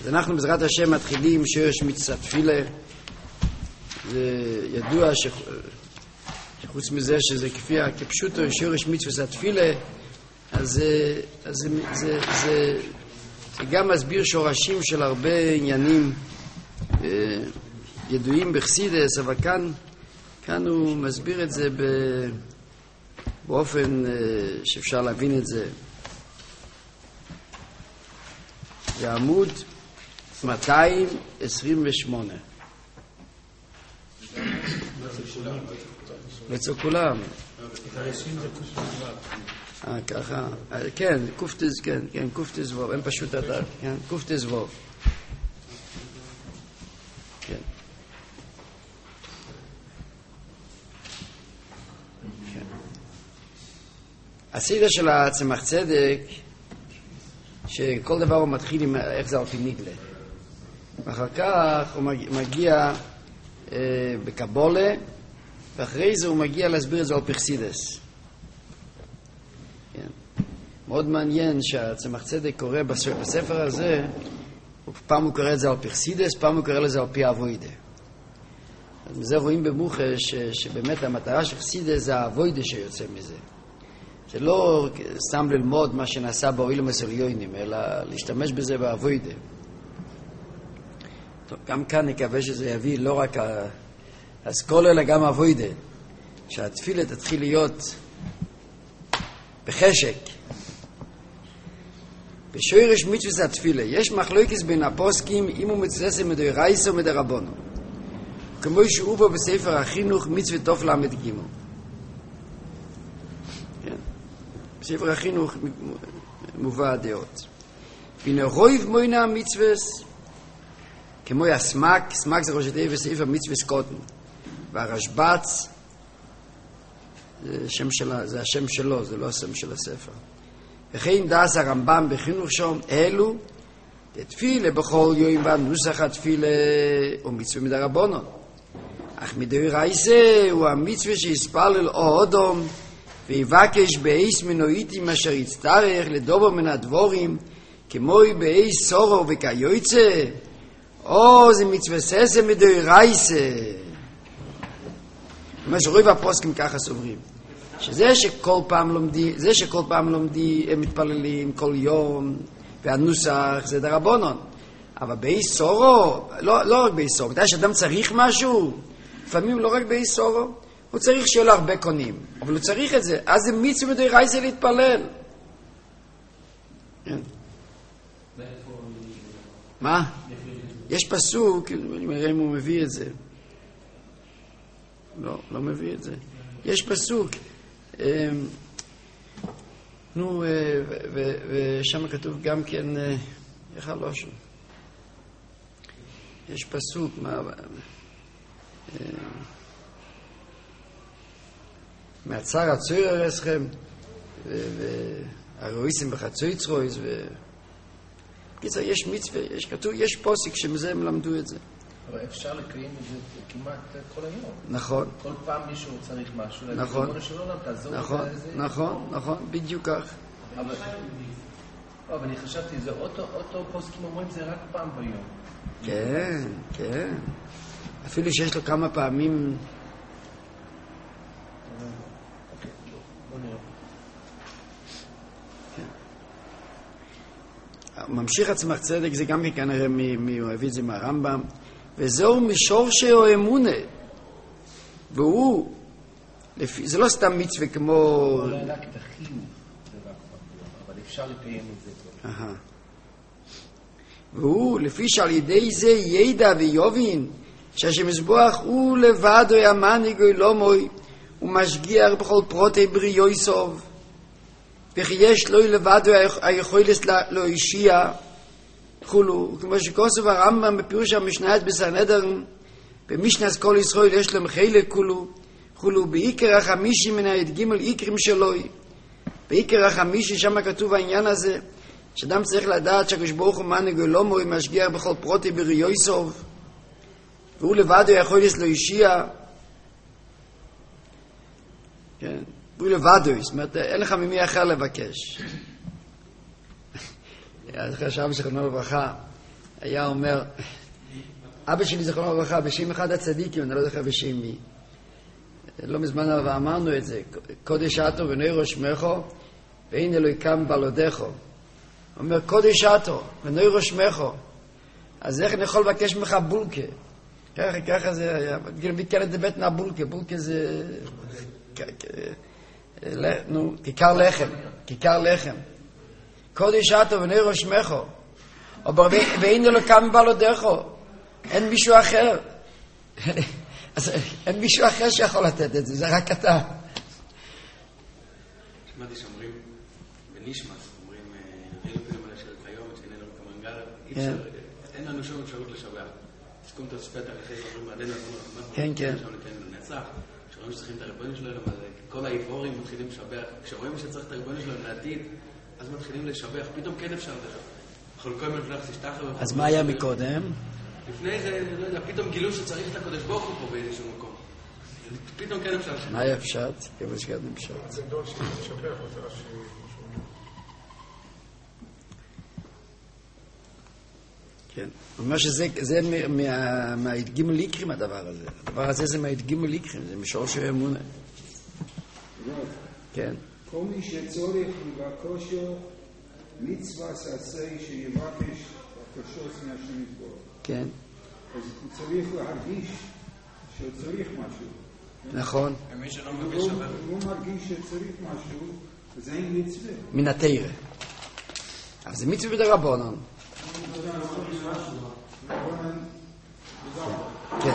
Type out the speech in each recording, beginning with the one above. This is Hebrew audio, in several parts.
אז אנחנו בעזרת השם מתחילים שורש מצוות תפילה. זה ידוע שחוץ מזה שזה כפשוטו שורש מצוות תפילה, אז זה גם מסביר שורשים של הרבה עניינים ידועים בחסידות, אבל כאן הוא מסביר את זה באופן שאפשר להבין את זה. בעמוד 228. אצל כולם. ככה. כן, קופטז, כן, קופטז ווב. הם פשוט אתה, כן, קופטז ווב. כן. הסדר של הצמח צדק, שכל דבר הוא מתחיל עם איך זה על פי נגלה. ואחר כך הוא מגיע בקבולה, ואחרי זה הוא מגיע להסביר את זה על פי חסידות. כן. מאוד מעניין שהצמח צדק קורא בספר הזה, פעם הוא קורא את זה על פי חסידות, פעם הוא קורא לזה על פי אבוידה. אז מזה רואים במוחש שבאמת המטרה של חסידות זה האבוידה שיוצא מזה. זה לא סתם ללמוד מה שנעשה באוילם הסריונים, אלא להשתמש בזה באבוידה. טוב, גם כאן נקווה שזה יביא לא רק האסכולה, אלא גם אבוידה. שהתפילה תתחיל להיות בחשק. בשורש מצוות התפילה, יש מחלוקת בין הפוסקים אם הוא מצוות מדאורייתא או מדרבנן. כמו שהובא בספר החינוך מצוות תוף למד ג'. בספר החינוך מובא הדעות. והנה רויב מוינה המצווס, כמו הסמק, סמק זה ראש תיבות בספר מצווס קוטן. והרשב"ץ, זה השם שלו, זה לא השם של הספר. וכן דאס הרמב"ם בחינוך שם, אלו, תפילה בכל יום והנוסח התפילה הוא מצווה מדרבנן. אך מדאורייתא הוא המצווה שיספלל אדם, ויבקש באיס מנויטים אשר יצטרך לדובר מן הדבורים כמוי באיס סורו וכיוצא, או זה מצווססה מדאורייתא. מה שרוב הפוסקים ככה סוברים, שזה שכל פעם לומדים הם מתפללים כל יום והנוסח זה דרבנן, אבל באיס סורו לא רק באיס סורו, יש אדם צריך משהו, לפעמים לא רק באיס סורו, הוא צריך שיהיה לו הרבה קונים, אבל הוא צריך את זה, אז זה מצווה מדאורייתא להתפלל. מה? יש פסוק, אני מראה אם הוא מביא את זה. לא מביא את זה. יש פסוק. ושם כתוב גם כן, איך הלושן? יש פסוק, מהצר הצויר הרסכם והרואיסים בחצויץ רויס בקיצר יש מצווה, יש פוסק שמזה הם למדו את זה. אבל אפשר לקיים את זה כמעט כל היום. נכון. כל פעם מישהו צריך משהו. נכון. נכון, בדיוק כך. אבל אני חשבתי, זה אותו פוסקים אומרים זה רק פעם ביום. כן. אפילו שיש לו כמה פעמים. ממשיך הצמח צדק, זה גם כנראה הוא הביא את זה מהרמב"ם, וזהו משורשי או אמונה, והוא, זה לא סתם מצווה כמו... לא רק את החיוב, אבל אפשר לקיים את זה. והוא, לפי שעל ידי זה ידע ויובין, שהשם יזבח הוא לבד או ימניג או אלומוי, הוא משגיח בכל פרוטי בריאוי סוב, וכי יש לו לבד היכולת לא אישיה כולו, כמו שכוסף הרמב"ם בפירוש המשנית בסנהדרין במשנת כל ישראל יש להם חלק כולו בעיקר החמישי מן ג' עיקרים שלו, בעיקר החמישי שם כתוב העניין הזה שאדם צריך לדעת שהקדוש ברוך הוא מנהיג אלומו משגיח בכל פרוטי בריאוי סוב, והוא לבד היכולת לא אישיה, כן, הוא לבדו, זאת אומרת, אין לך ממי אחר לבקש. אז חשב שכנו לברכה, היה אומר, אבא שלי זכרונו לברכה, בשם אחד הצדיקים, אני לא זוכר בשם מי. לא מזמן אמרנו את זה, קודש אתו ונוירו שמךו, ואין אלוהיקם בלודךו. אומר, קודש אתו ונוירו שמךו. אז איך אני יכול לבקש ממך בולקה? ככה זה היה, מתקן את זה בטנה בולקה, בולקה זה... נו, כיכר לחם. קודש אתו ונוירו שמךו. ואין אלוהיקם בלודךו. אין מישהו אחר. אז אין מישהו אחר שיכול לתת את זה, זה רק אתה. שמעתי שאומרים, בנישמס, אומרים, אין לו כלום על השאלת היום, שאין לנו כמנגל, אין לנו שום אפשרות לשבח. תסכום את הספט הלכי, אומרים, עדיין אנחנו כן. נצח, כשרואים שצריכים את הריבונו שלנו, כל האיבורים מתחילים לשבח. כשרואים שצריך את הריבונו שלנו לעתיד, אז מתחילים לשבח. פתאום כן אפשר לך. אז מה היה מקודם? לפני זה, לא יודע, פתאום גילו שצריך את הקדוש ברוך הוא פה באיזשהו מקום. פתאום כן אפשר. מה היה פשט? כמה שקדם פשט. זה דור ששבח אותה כן. הוא אומר שזה מההתגימול ליקרים הדבר הזה. הדבר הזה זה מההתגימול ליקרים, זה משורש האמונה. כן. כל מי שצורך לבקושו מצווה שעשה שיבקש בקושות מהשם יתברך. כן. אז הוא צריך להרגיש שהוא צריך משהו. נכון. הוא מרגיש שצריך משהו, וזה אין מצווה. מן התורה. אבל זה מצווה בדרבנן. כן.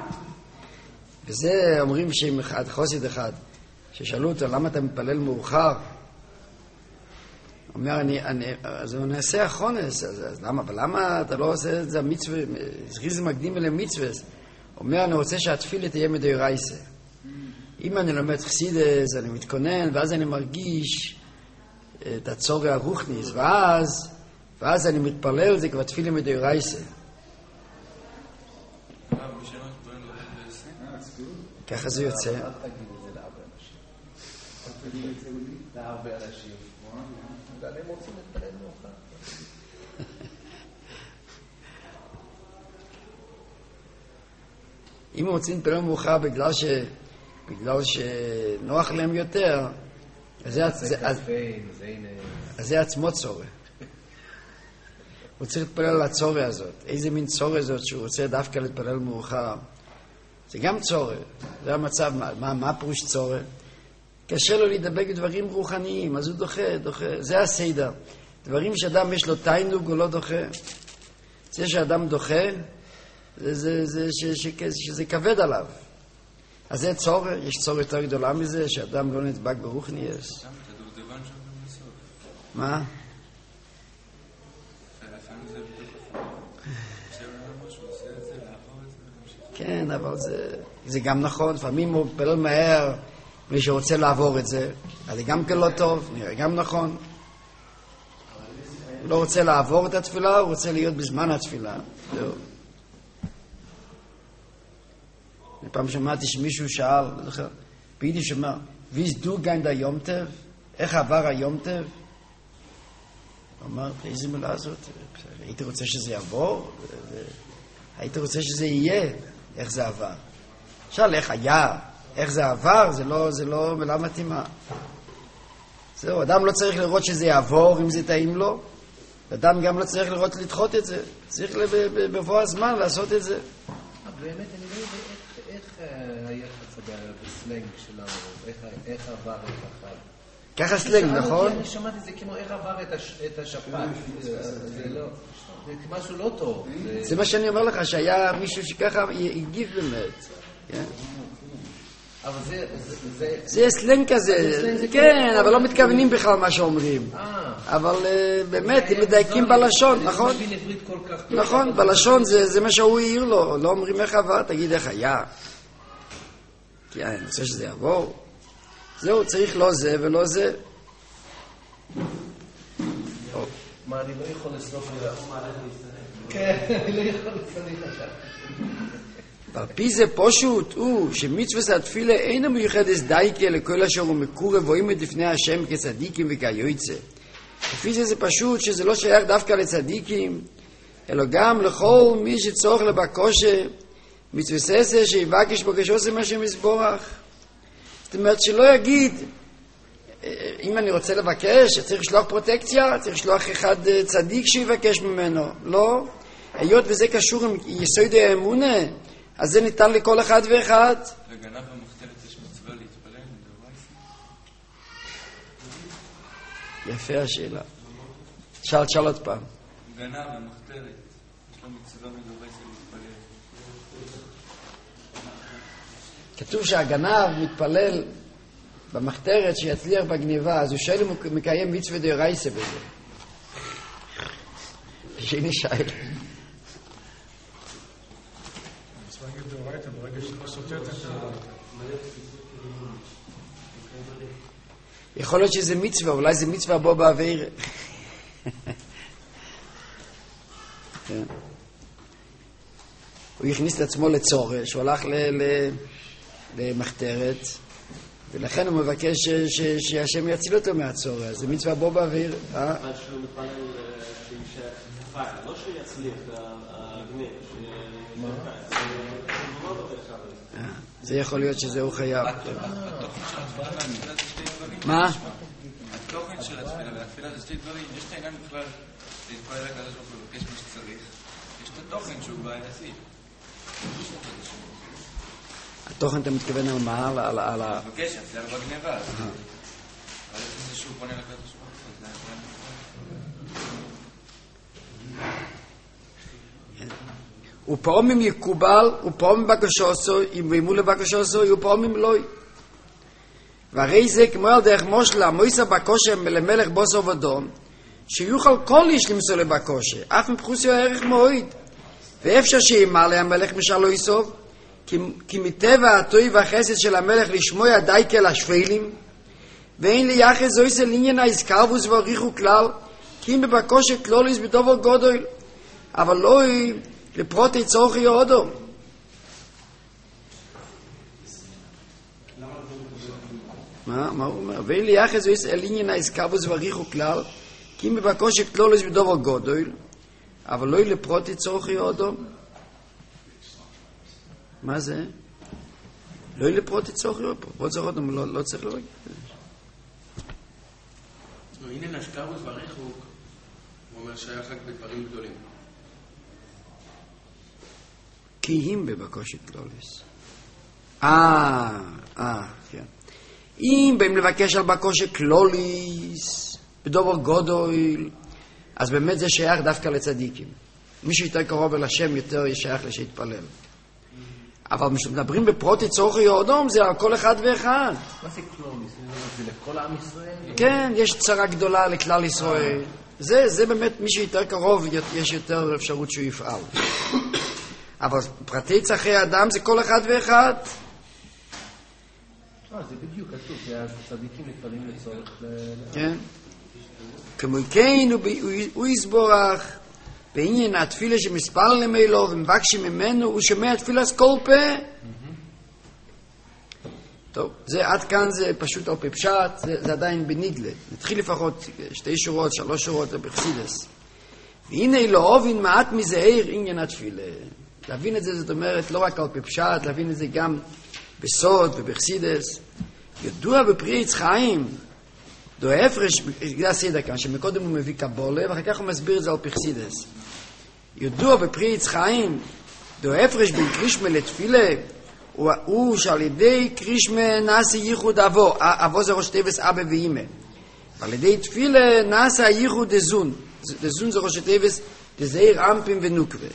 וזה אומרים שעם אחד, חסיד אחד, ששאלו אותו למה אתה מתפלל מאוחר, אומר, אז הוא נעשה החונס, אז למה אתה לא עושה את זה המצווה, זריז מקדים אלה מצווה, אומר, אני רוצה שהתפילה תהיה מדאורייתא. אם אני לומד חסידס, אני מתכונן, ואז אני מרגיש את הצורך הרוחניס, ואז אני מתפלל, זה כבר תפילה מדאורייתא. ככה זה יוצא. אל תגיד את זה להרבה אנשים. גם הם רוצים להתפלל מאוחר. אם הם רוצים להתפלל מאוחר בגלל שנוח להם יותר, אז זה עצמו צורך. הוא צריך להתפלל על הצורך הזאת. איזה מין צורך זאת שהוא רוצה דווקא להתפלל מאוחר? זה גם צורך. זה המצב. מה פירוש צורך? קשה לו להידבק בדברים רוחניים, אז הוא דוחה. זה הסדר. דברים שאדם יש לו תיינוג, הוא לא דוחה. זה שאדם דוחה, שזה כבד עליו. אז זה צורך. יש צורך יותר גדולה מזה, שאדם לא נדבק ברוחניאס. מה? כן, אבל זה גם נכון. לפעמים הוא מתפלל מהר, מי שרוצה לעבור את זה, אז זה גם כן לא טוב, נראה גם נכון. הוא לא רוצה לעבור את התפילה, הוא רוצה להיות בזמן התפילה. זהו. פעם שמעתי שמישהו שאל, ביידיש אומר, ויז דו גיין דה יום טב? איך עבר היום טב? אמרתי, איזה מילה זאת? הייתי רוצה שזה יעבור, הייתי רוצה שזה יהיה. איך זה עבר? שאל איך היה, איך זה עבר, זה לא מילה מתאימה. זהו, אדם לא צריך לראות שזה יעבור אם זה טעים לו, אדם גם לא צריך לראות לדחות את זה, צריך בבוא הזמן לעשות את זה. באמת, אני לא יודע איך היחס בסלנג שלנו, איך עבר את החג. ככה סלנג, נכון? אני שמעתי זה כמו איך עבר את השפעת. זה משהו לא טוב. זה מה שאני אומר לך, שהיה מישהו שככה הגיב באמת. אבל זה סלנג כזה, כן, אבל לא מתכוונים בכלל מה שאומרים. אבל באמת, הם מדייקים בלשון, נכון? נכון, בלשון זה מה שהוא העיר לו, לא אומרים איך עבר, תגיד איך היה. כי אני רוצה שזה יעבור. זהו, צריך לא זה ולא זה. מה, אני לא יכול לסלוף לי כן, אני לא יכול לסלוף עכשיו. על פי זה פשוט הוא שמצוות התפילה אינו מיוחדת דייקה לכל אשר הוא מקורב ועומד לפני השם כצדיקים וכיועצה. לפי זה פשוט שזה לא שייך דווקא לצדיקים, אלא גם לכל מי שצורך לבקושה, מצווה ססה שיבקש בקשו זה מה שמסבורך. זאת אומרת שלא יגיד, אם אני רוצה לבקש, צריך לשלוח פרוטקציה, צריך לשלוח אחד צדיק שיבקש ממנו. לא. היות וזה קשור עם יסוד האמונה, אז זה ניתן לכל אחד ואחד. לגנב במחתרת יש מצווה להתפלל מדאורייתא? יפה השאלה. שאל עוד פעם. גנב במחתרת, יש לו מצווה מדאורייתא להתפלל. כתוב שהגנב מתפלל במחתרת שיצליח בגניבה, אז הוא שואל אם הוא מקיים מצווה דאורייתא בזה. שני שאלה. מצווה דאורייתא, ברגע שלא סותר את הדאורייתא. יכול להיות שזה מצווה, אולי זה מצווה בו בעביר. הוא הכניס את עצמו לצורש, הוא הלך למחתרת, ולכן הוא מבקש שהשם יציל אותו מהצורש. זה מצווה בו בעביר. אבל שהוא מתפלל שימשך, לא שיצליח הגניב, זה יכול להיות שזהו חייב. התוכן של התפילה והתפילה זה שתי דברים. מה? התוכן של התפילה והתפילה זה שתי דברים. יש את העניין בכלל להתפלל לקדוש ברוך הוא ולבקש מה שצריך. יש את התוכן שהוא בעייתי. התוכן אתה מתכוון על מה? על ה... לבקש, יצליח בגניבה. אבל יש זה שהוא פונה לקדוש ברוך הוא. זה ופעמים יקובל, ופעמים בקשוסו, אם וימו לבקשוסו, ופעמים לא. והרי זה כמו על דרך מושלה, מויסה בקושה למלך בוסו ודום, שיוכל כל איש למצוא לבקושה, אף מבחוסיו הערך מועיד. ואפשר שימר המלך משלו יסוב, כי מטבע הטוי והחסד של המלך לשמוע דייקה לשפלים, ואין ליחד זויסה לעניין העסקרבוס והריחו כלל, כי אם בבקושה כלוליס בדובר גודל, אבל לא לפרוטי צורכי יודו. מה הוא אומר? ואין לי יחד זו יש עניין העסקרבוס וריחו כלל, כי אם בבקושה כלולוס בדובר גודל, אבל לא לפרוטי צורכי יודו. מה זה? לא לפרוטי צורכי יודו. פרוטי צורכי יודו לא צריך לבקש. עניין העסקרבוס וריחו, הוא אומר שייך רק בדברים גדולים. כי אם בבקושת כלולוס. כן. אם באים לבקש על בקושת כלוליס, בדובר גודל, אז באמת זה שייך דווקא לצדיקים. מי שיותר קרוב אל השם יותר שייך לשהתפלל. אבל כשמדברים בפרוטי צורכי יודום, זה על כל אחד ואחד. מה זה כלוליס? זה לכל עם ישראל? כן, יש צרה גדולה לכלל ישראל. זה באמת מי שיותר קרוב, יש יותר אפשרות שהוא יפעל. אבל פרטי צרכי האדם זה כל אחד ואחד. זה בדיוק כתוב, כי הצדיקים מתפללים לצורך... כן. כמו כן הוא יסבורך בעניין התפילה שמספר למילו ומבקשים ממנו, הוא שומע תפילת כל פה. טוב, זה עד כאן זה פשוט על פשט, זה עדיין בניגלה. נתחיל לפחות 2 שורות, 3 שורות בחסידות. והנה לא אובין מעט מזהיר עניין התפילה. להבין את זה, זאת אומרת, לא רק על פשט, להבין את זה גם בסוד ובחסידות. ידוע בפרי עץ חיים, דו הפרש, זה הסדר כאן, שמקודם הוא מביא קבולה, ואחר כך הוא מסביר את זה על פחסידס. ידוע בפרי עץ חיים, דו הפרש בין קרישמה לתפילה, הוא שעל ידי קרישמה נעשה ייחוד אבו, אבו זה ראש תיבס אבא ואימא. ועל ידי תפילה נעשה ייחוד דזון, דזון זה ראש תיבס דזעיר אמפים ונוקווה.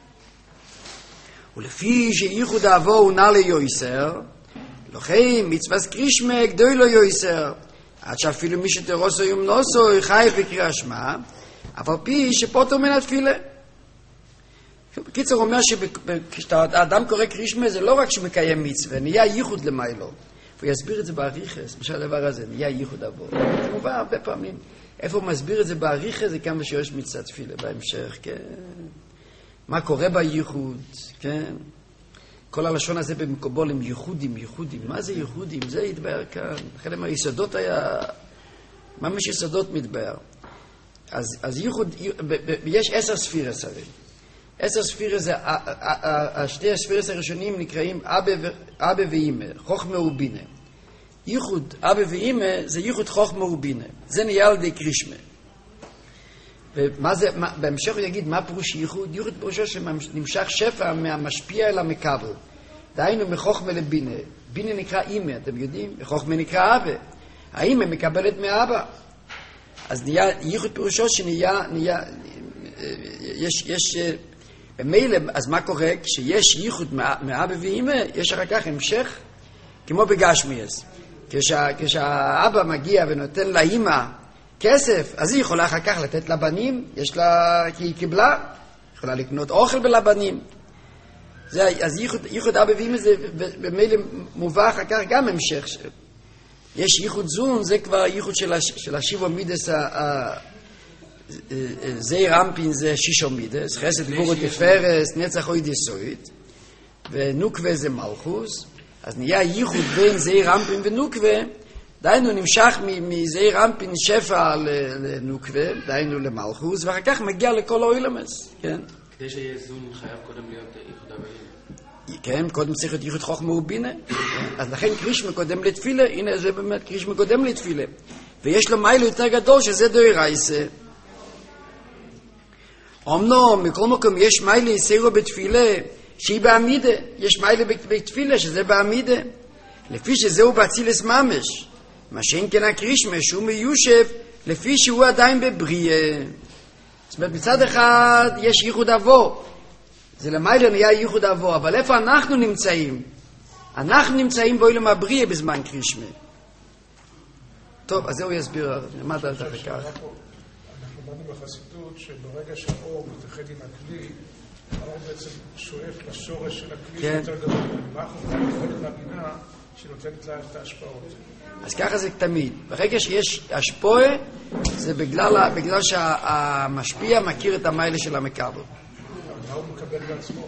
ולפי שייחוד אבו הוא נע ליועסר, לכן מצווה קרישמה גדוי לו יועסר, עד שאפילו מי שתרוסו יום נוסו חייב בקריאה שמע, אבל פי שפוטו מן התפילה. בקיצור אומר שכשאדם קורא קרישמה זה לא רק שהוא מקיים מצווה, נהיה ייחוד למיילו. והוא יסביר את זה בעריכס, משל הדבר הזה, נהיה ייחוד אבו. זה מובן הרבה פעמים. איפה הוא מסביר את זה בעריכס זה כמה שיש מצוות תפילה בהמשך, כן. מה קורה בייחוד, כן. כל הלשון הזה במקובולים, ייחודים. מה זה ייחודים? זה יתבהר כאן. אחד מהיסודות היה... ממש יסודות מתבהר. אז ייחוד... יש 10 ספירס הרי. 10 ספירס, שתי הספירס הראשונים נקראים אבא ואימא, חוכמה ובינה. ייחוד אבא ואימא זה ייחוד חוכמה ובינה. זה נהיה על ידי קרישמה. בהמשך הוא יגיד מה פירוש ייחוד? ייחוד פירושו שנמשך שפע מהמשפיע אל המקבל. דהיינו מחוכמה לבינה. בינה נקרא אימא, אתם יודעים? חוכמה נקרא אבא. האימא מקבלת מאבא. אז נהיה ייחוד פירושו שנהיה, יש במילא, אז מה קורה? כשיש ייחוד מאבא ואימא, יש אחר כך המשך, כמו בגשמיאס. כשהאבא מגיע ונותן לאימא כסף, אז היא יכולה אחר כך לתת לבנים, יש לה, כי היא קיבלה, יכולה לקנות אוכל בלבנים. אז ייחוד אבא ואימא זה במילא מובא אחר כך גם המשך. יש ייחוד זון, זה כבר ייחוד של השיבו מידס, זעיר אנפין זה שישו מידס, חסד גבורת תפארת, נצח אוהד יסוד, ונוקווה זה מלכוס. אז נהיה ייחוד בין זעיר אנפין ונוקווה, דהיינו נמשך מזעיר אנפין שפע לנוקווה, דהיינו למלכוס, ואחר כך מגיע לכל האוילמס, כן? כדי שיהיה זון חייב קודם להיות ייחוד אבא ואימא. כן, קודם צריך להיות ייחוד חוכמה ובינה. אז לכן קרישמה קודם לתפילה, הנה זה באמת קרישמה קודם לתפילה. ויש לו מייל יותר גדול שזה דאורייסה. אמנם מכל מקום יש מייל יסרו בתפילה שהיא בעמידה. יש מייל בתפילה שזה בעמידה. לפי שזהו באצילס ממש. מה שאין כן הקרישמה שהוא מיושב לפי שהוא עדיין בבריאה. זאת אומרת מצד אחד יש ייחוד אבו. זה למעלה נהיה ייחוד אבו, אבל איפה אנחנו נמצאים? אנחנו נמצאים בעולם הבריאה בזמן קרישמה. טוב, אז זהו יסביר, נעמד על זה כך. אנחנו באנו בחסידות שברגע שהאור מתאחד עם הכלי, האור בעצם שואף לשורש של הכלי יותר גדול. ואנחנו יכולים להבינה שנותנת לה את ההשפעות. אז ככה זה תמיד. ברגע שיש השפועה, זה בגלל שהמשפיע מכיר את המיילה של המקבל. מה הוא מקבל בעצמו?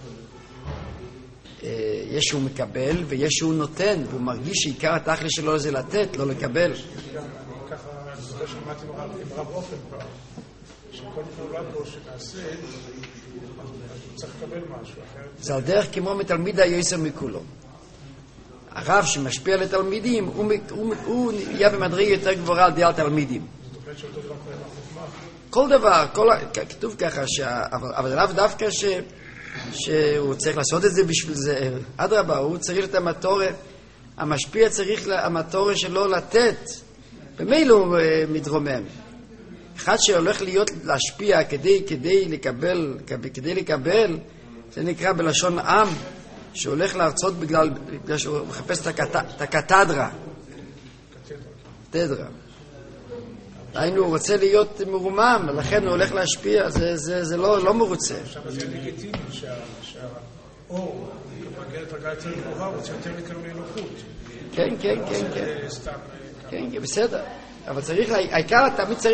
יש שהוא מקבל ויש שהוא נותן, והוא מרגיש שעיקר התכלי שלו זה לתת, לא לקבל. ככה, אני זוכר שמעתי עם רב אופן פעם, שכל פעולה פה שנעשה, אז הוא צריך לקבל משהו אחר. זה על דרך כמו מתלמיד היועסר מכולו. הרב שמשפיע לתלמידים, הוא יהיה במדרגה יותר גבוהה על די התלמידים. זאת אומרת שאותו דבר קוראים החוכמה. כל דבר, כתוב ככה, אבל זה לאו דווקא שהוא צריך לעשות את זה בשביל זה. אדרבה, הוא צריך את המטורה, המשפיע צריך המטורה שלו לתת. במילא הוא מתרומם. אחד שהולך להשפיע כדי לקבל, זה נקרא בלשון עם, שהולך לארצות בגלל שהוא מחפש את הקתדרה. קתדרה. היינו, הוא רוצה להיות מרומם, לכן הוא הולך להשפיע, זה לא מרוצה. עכשיו זה לגיטימי שהאור מגיע לדרגה יותר גבוהה, הוא רוצה יותר לקרוא לאלוקות. כן. כן, בסדר. אבל צריך, העיקר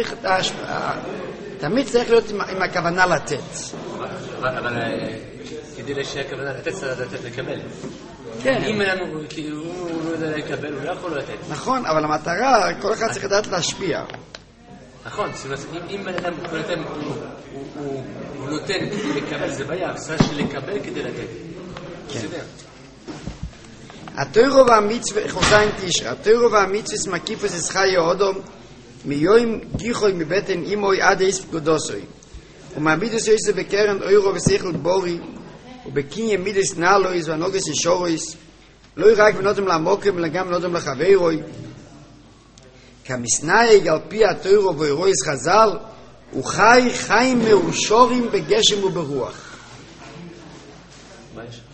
תמיד צריך להיות עם הכוונה לתת. אבל כדי שהכוונה לתת, צריך לתת לקבל. כן. אם הוא לא יודע לקבל, הוא לא יכול לתת. נכון, אבל המטרה, כל אחד צריך לדעת להשפיע. נכון, אם אדם הוא נותן לקבל, זה בעיה, צריך לקבל כדי לתת. בסדר. התוירו והמצווה, חוזיים תשרה, התוירו והמצווה מקיפוס את חי האודום, מיום גיחוי מבטן אימוי עד איס פקודוסוי. ומעמידוס יוסף בקרן אוירו ושכל בורי, ובקיניה מידס נעלויס והנוגס ישורויס, לא רק ונודם לעמוקם, אלא גם נודם לחברוי. כמסנאי על פי התוירו ואירויס חז"ל, הוא חי חיים מאושורים בגשם וברוח. מה יש?